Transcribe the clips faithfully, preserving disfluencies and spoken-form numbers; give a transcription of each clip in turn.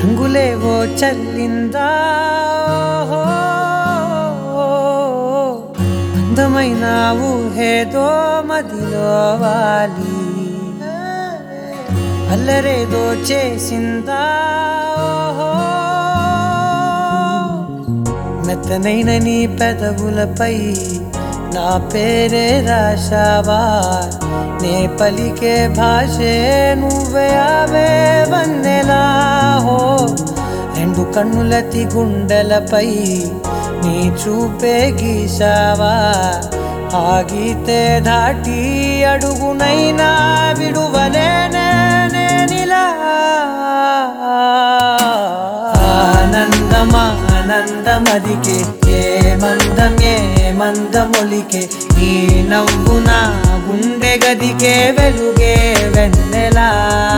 రంగులేవో చల్లిందా అందమైన ఊహేదో మదిలో వాలి అల్లరేదో చేసిందా మెత్తనైన నీ పెదవులపై నా పేరే రాశావా నే పలికే భాషే నువ్వే అవే వన్నెలా హో రెండు కన్నులతి గుండెలపై నీ చూపే గీశావా ఆగితే దాటి అడుగునైనా విడువలేనే నేనిలా ఆనందమా ఆనందమదికే ఏ మందం ఏ మందమొలికే ఈ నవ్వు నా గుండె గదికే వెలుగే వెన్నెలా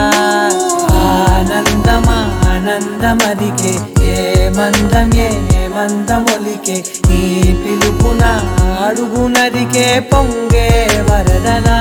ఆనందమా ఆనందమదికే ఏ మందం ఏ మందమొలికే ఈ పిలుపున అడుగు నదికే పొంగే వరదలా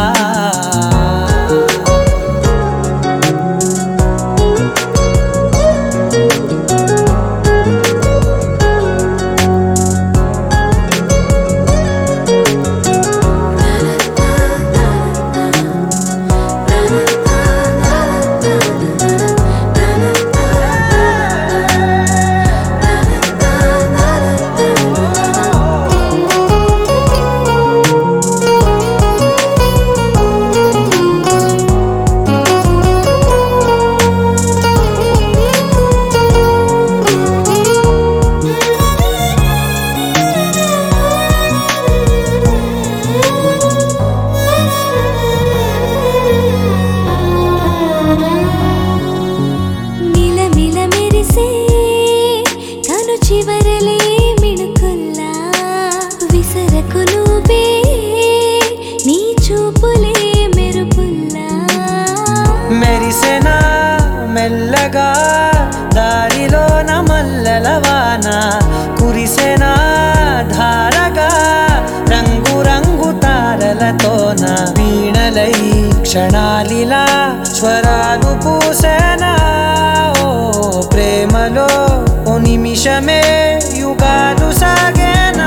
చివరలే మిణుకుల్లా విసరకు నువ్వే నీ చూపులే మెరుపుల్లా మెరిసెనా మెల్లగా దారిలోన మల్లెలవాన కురిసెనా ధారగా రంగు రంగు తారలతోన వీణలై క్షణాలిలా స్వరాలు పూసేనా ఓ ప్రేమలో ఓ నిమిషమే యుగాలు సాగేనా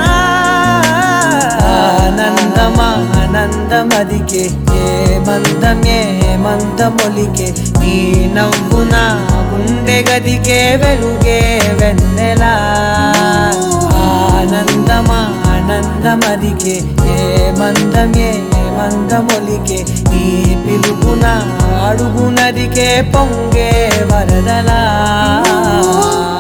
ఆనందమా ఆనందమదికే ఏ మందం ఏ మందమొలికే నీ నవ్వు నా గుండె గదికే వెలుగే వెన్నెలా ఆనందమా ఆనందమదికే ఏ మందం ఏ మందమొలికే నీ పిలుపున అడుగు నదికే పొంగే వరదలా